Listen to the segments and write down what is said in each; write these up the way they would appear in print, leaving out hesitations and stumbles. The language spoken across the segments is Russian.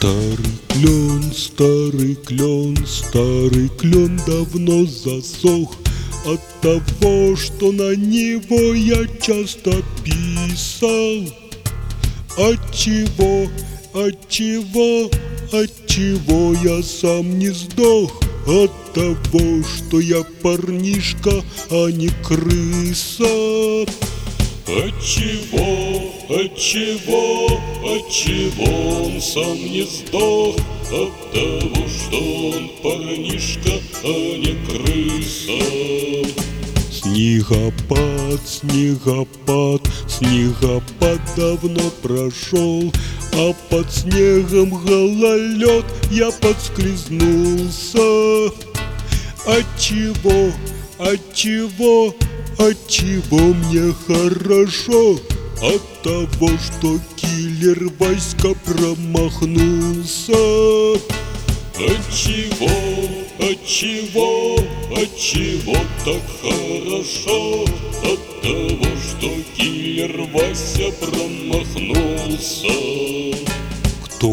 Старый клен, старый клен давно засох от того, что на него я часто писал. Отчего я сам не сдох? От того, что я парнишка, а не крыса. Отчего он сам не сдох? От того, что он парнишка, а не крыса. Снегопад давно прошел, а под снегом гололед, я подскользнулся. Отчего мне хорошо? От того, что киллер Васька промахнулся. Отчего так хорошо? От того, что киллер Вася промахнулся. Кто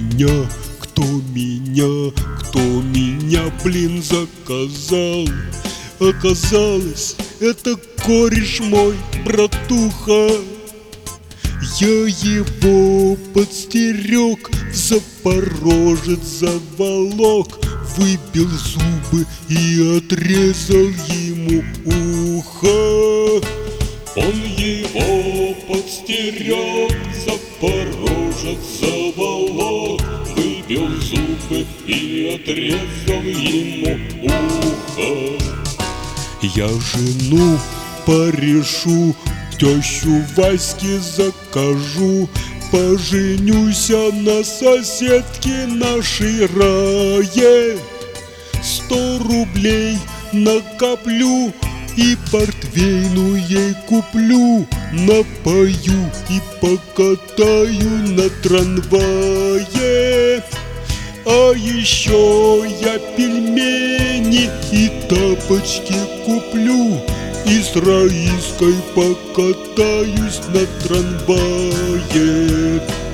меня, блин, заказал? Оказалось, это кореш мой, братуха. Я его подстерег, в Запорожец заволок, выбил зубы и отрезал ему ухо. Он его подстерег, в Запорожец заволок, выбил зубы и отрезал ему ухо. Я жену порешу, тещу Ваське закажу, поженюсь на соседке нашей Рае. 100 рублей накоплю и портвейну ей куплю, напою и покатаю на трамвае. А еще я пельмени и тапочки куплю, и с Раиской покатаюсь на трамвае.